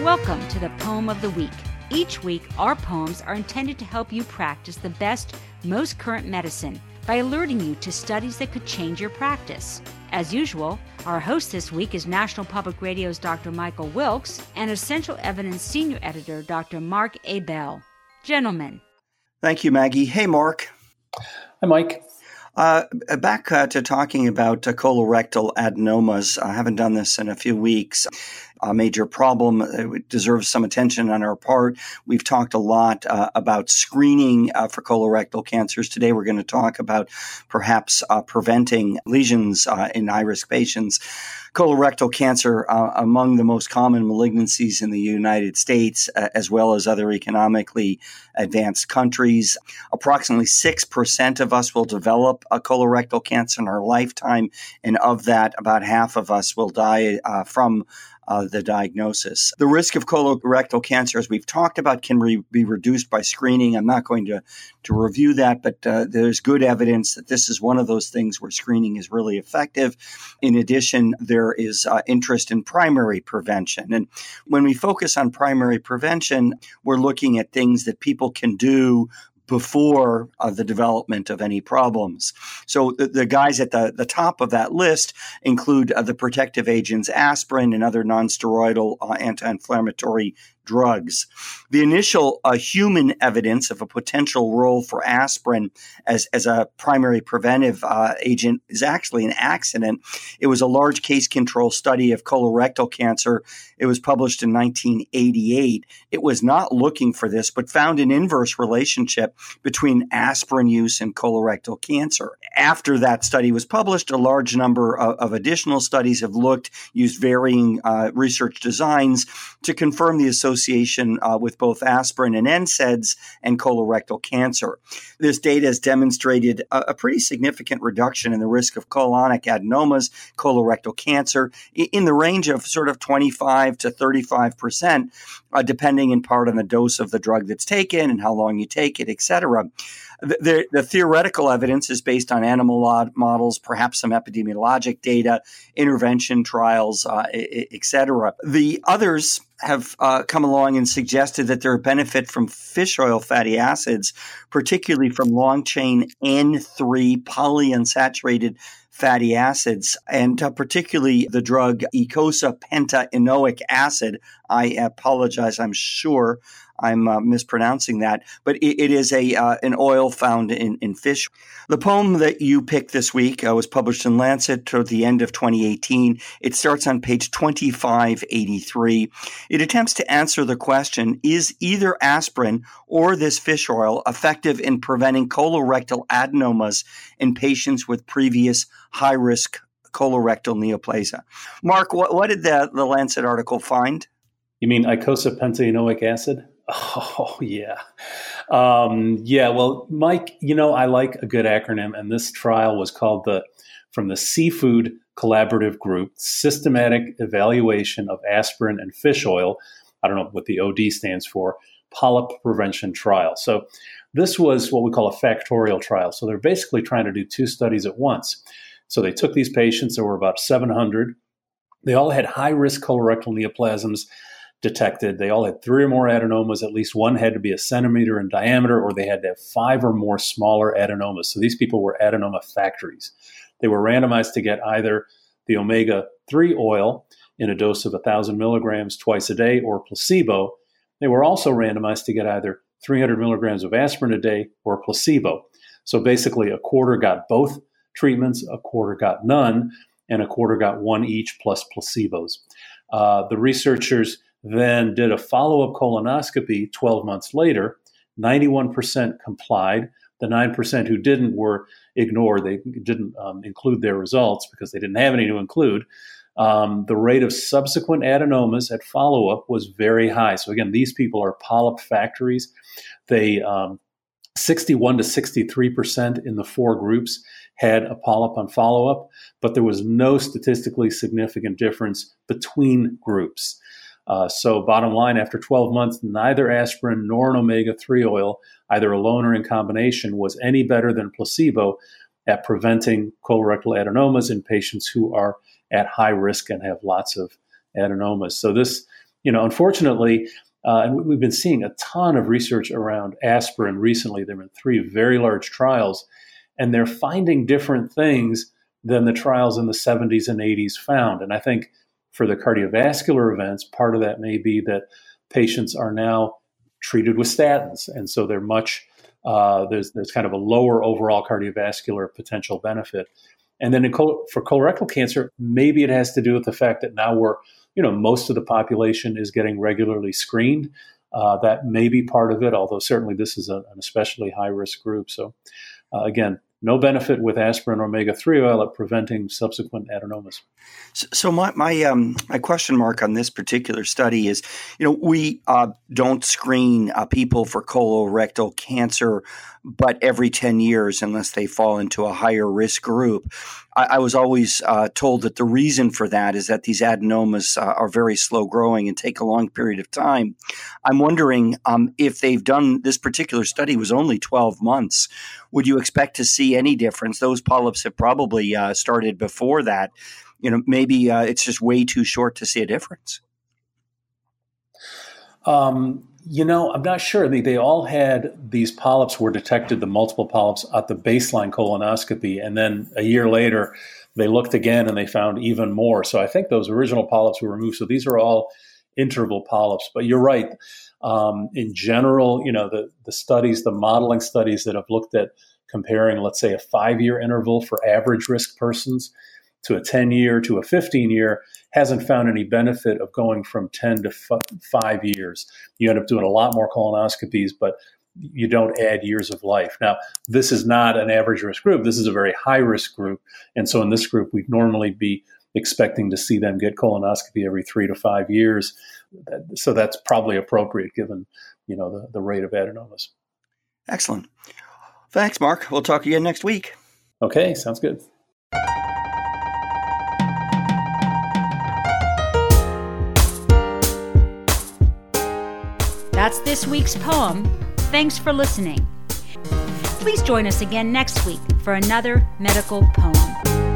Welcome to the Poem of the Week. Each week, our poems are intended to help you practice the best, most current medicine by alerting you to studies that could change your practice. As usual, our host this week is National Public Radio's Dr. Michael Wilkes and Essential Evidence Senior Editor Dr. Mark A. Bell. Gentlemen. Thank you, Maggie. Hey, Mark. Hi, Mike. Back to talking about colorectal adenomas. I haven't done this in a few weeks. A major problem. It deserves some attention on our part. We've talked a lot about screening for colorectal cancers. Today we're going to talk about perhaps preventing lesions in high-risk patients. Colorectal cancer, among the most common malignancies in the United States, as well as other economically advanced countries. Approximately 6% of us will develop a colorectal cancer in our lifetime, and of that, about half of us will die from the diagnosis. The risk of colorectal cancer, as we've talked about, can be reduced by screening. I'm not going to review that, but there's good evidence that this is one of those things where screening is really effective. In addition, there is interest in primary prevention. And when we focus on primary prevention, we're looking at things that people can do before the development of any problems. So the guys at the top of that list include the protective agents aspirin and other nonsteroidal anti-inflammatory drugs. The initial human evidence of a potential role for aspirin as a primary preventive agent is actually an accident. It was a large case control study of colorectal cancer. It was published in 1988. It was not looking for this, but found an inverse relationship between aspirin use and colorectal cancer. After that study was published, a large number of additional studies have used varying research designs to confirm the association with both aspirin and NSAIDs and colorectal cancer. This data has demonstrated a pretty significant reduction in the risk of colonic adenomas, colorectal cancer, in the range of sort of 25 to 35%, depending in part on the dose of the drug that's taken and how long you take it, et cetera. The theoretical evidence is based on animal models, perhaps some epidemiologic data, intervention trials, et cetera. The others have come along and suggested that there are benefit from fish oil fatty acids, particularly from long-chain N3 polyunsaturated fatty acids, and particularly the drug eicosapentaenoic acid. I apologize, I'm sure I'm mispronouncing that, but it is an oil found in fish. The poem that you picked this week was published in Lancet toward the end of 2018. It starts on page 2583. It attempts to answer the question, is either aspirin or this fish oil effective in preventing colorectal adenomas in patients with previous high-risk colorectal neoplasia? Mark, what did the Lancet article find? You mean eicosapentaenoic acid? Oh, yeah. Well, Mike, I like a good acronym, and this trial was called from the Seafood Collaborative Group, Systematic Evaluation of Aspirin and Fish Oil. I don't know what the OD stands for, Polyp Prevention Trial. So this was what we call a factorial trial. So they're basically trying to do two studies at once. So they took these patients, there were about 700. They all had high-risk colorectal neoplasms detected. They all had 3 or more adenomas. At least one had to be a centimeter in diameter, or they had to have 5 or more smaller adenomas. So these people were adenoma factories. They were randomized to get either the omega-3 oil in a dose of 1,000 milligrams twice a day or placebo. They were also randomized to get either 300 milligrams of aspirin a day or placebo. So basically, a quarter got both treatments, a quarter got none, and a quarter got one each plus placebos. The researchers then did a follow-up colonoscopy 12 months later. 91% complied. The 9% who didn't were ignored. They didn't include their results because they didn't have any to include. The rate of subsequent adenomas at follow-up was very high. So again, these people are polyp factories. They 61 to 63% in the 4 groups had a polyp on follow-up, but there was no statistically significant difference between groups. So bottom line, after 12 months, neither aspirin nor an omega-3 oil, either alone or in combination, was any better than placebo at preventing colorectal adenomas in patients who are at high risk and have lots of adenomas. So this Unfortunately, and we've been seeing a ton of research around aspirin recently. There have been 3 very large trials, and they're finding different things than the trials in the 70s and 80s found. And I think for the cardiovascular events, part of that may be that patients are now treated with statins, and so they're much there's kind of a lower overall cardiovascular potential benefit. And then for colorectal cancer, maybe it has to do with the fact that now most of the population is getting regularly screened. That may be part of it, although certainly this is an especially high-risk group. So again, no benefit with aspirin or omega-3 oil at preventing subsequent adenomas. So my question mark on this particular study is, we don't screen people for colorectal cancer, but every 10 years unless they fall into a higher risk group. I was always told that the reason for that is that these adenomas are very slow growing and take a long period of time. I'm wondering if they've done this particular study was only 12 months. Would you expect to see any difference? Those polyps have probably started before that. Maybe it's just way too short to see a difference. I'm not sure. They all had these polyps were detected, the multiple polyps at the baseline colonoscopy. And then a year later, they looked again and they found even more. So I think those original polyps were removed. So these are all interval polyps. But you're right. In general, the studies, the modeling studies that have looked at comparing, let's say, a 5-year interval for average risk persons to a 10-year to a 15-year hasn't found any benefit of going from 10 to 5 years. You end up doing a lot more colonoscopies, but you don't add years of life. Now, this is not an average risk group. This is a very high risk group. And so in this group, we'd normally be expecting to see them get colonoscopy every 3 to 5 years. So that's probably appropriate given, the rate of adenomas. Excellent. Thanks, Mark. We'll talk again next week. Okay, sounds good. That's this week's poem. Thanks for listening. Please join us again next week for another medical poem.